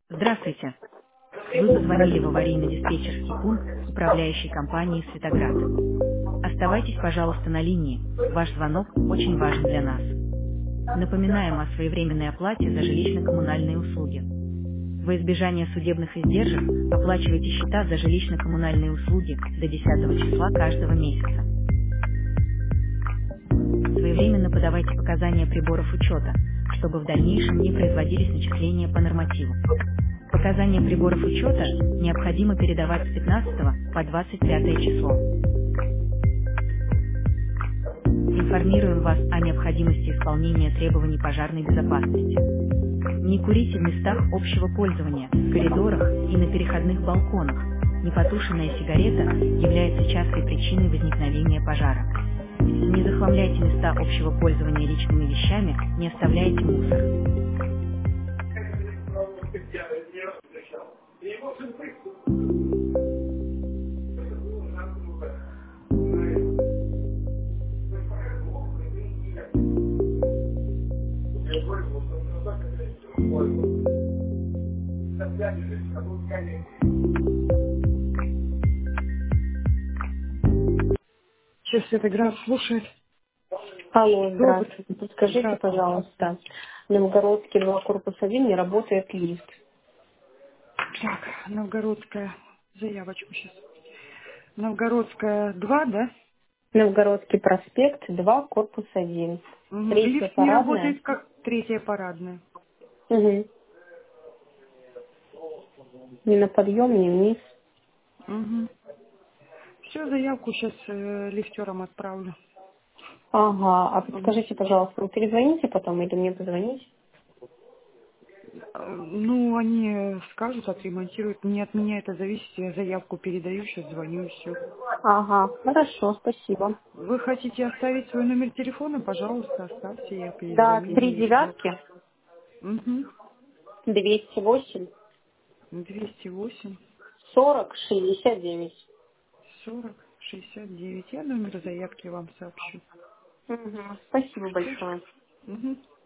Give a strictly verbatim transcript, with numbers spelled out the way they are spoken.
Здравствуйте. Вы позвонили в аварийно-диспетчерский пункт управляющей компании «Светоград». Оставайтесь, пожалуйста, на линии. Ваш звонок очень важен для нас. Напоминаем о своевременной оплате за жилищно-коммунальные услуги. Во избежание судебных издержек оплачивайте счета за жилищно-коммунальные услуги до десятого числа каждого месяца. Своевременно подавайте показания приборов учета, чтобы в дальнейшем не производились начисления по нормативу. Показания приборов учета необходимо передавать с пятнадцатого по двадцать пятое число. Информируем вас о необходимости исполнения требований пожарной безопасности. Не курите в местах общего пользования, в коридорах и на переходных балконах. Непотушенная сигарета является частой причиной возникновения пожара. Не захламляйте места общего пользования личными вещами, не оставляйте мусор. Сейчас Светоград слушает. Алло, Добрый. здравствуйте. Подскажите, Здравствуйте. пожалуйста, Новгородский два корпус один не работает лифт. Так, Новгородская. Заявочку сейчас. Новгородская два, да? Новгородский проспект два корпус один. Угу. Третья Лифт не парадная. работает как третья парадная. Угу. Ни на подъем, ни вниз. Угу. Все, заявку сейчас э, лифтером отправлю. Ага, а Мгм. подскажите, пожалуйста, вы перезвоните потом или мне позвонить? Э, Ну, они скажут, отремонтируют. Не от меня это зависит. Я заявку передаю, сейчас звоню и все. Ага, хорошо, спасибо. Вы хотите оставить свой номер телефона? Пожалуйста, оставьте, я Да, перезвоню. три Если... девятки, Угу. двести восемь, двести восемь. сорок, шестьдесят девять. сорок шестьдесят девять. Я номер заявки вам сообщу. Угу. Спасибо Всё. большое. Мгм.